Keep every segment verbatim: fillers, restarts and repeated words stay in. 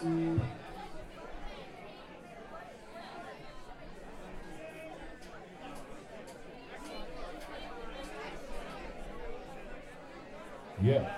Yeah.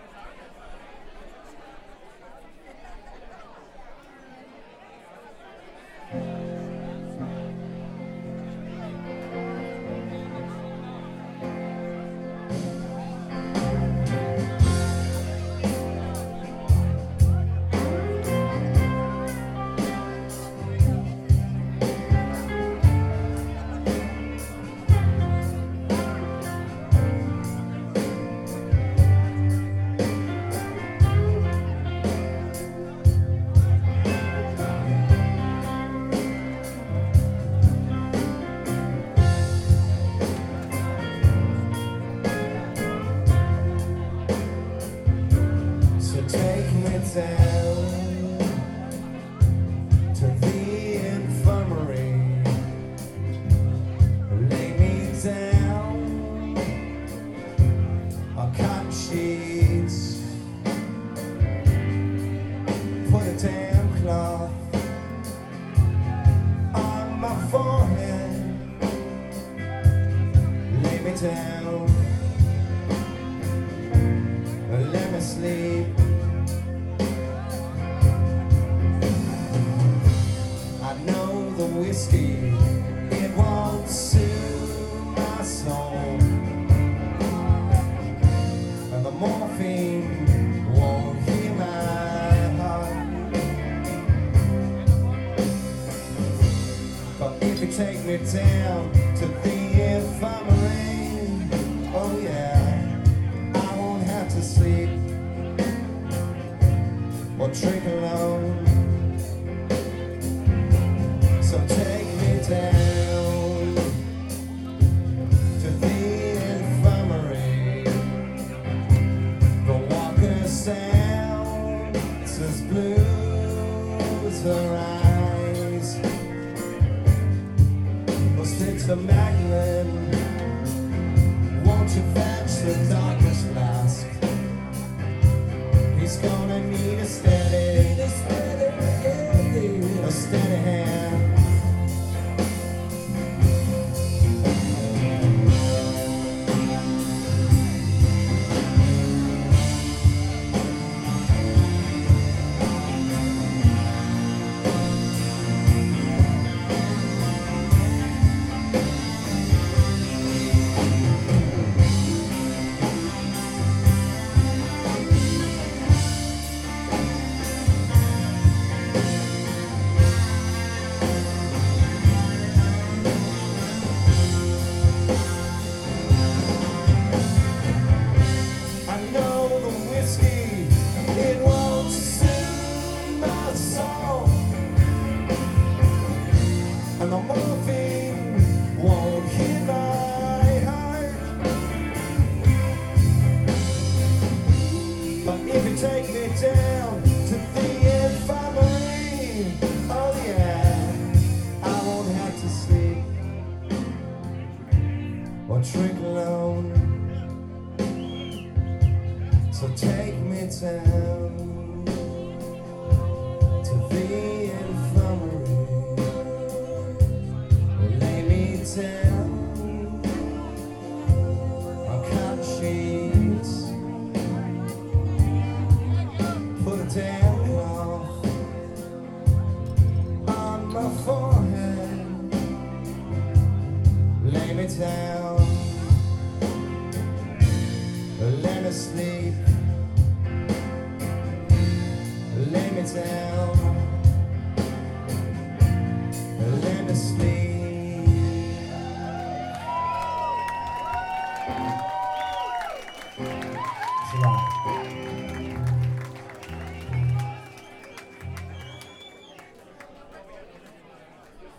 Down to the infirmary, lay me down on cotton sheets, put a damn cloth on my forehead, lay me down, let me sleep. Whiskey, it won't soothe my soul, and the morphine won't heal my heart. But if you take me down to the infirmary, oh yeah, I won't have to sleep or drink alone. So take me down to the infirmary. The walker sounds as blue as her eyes. Well, stick to Magdalene, won't you fetch the darkness flask? He's gonna need a steady, a steady, a steady hand. And the morphine won't hit my heart. But if you take me down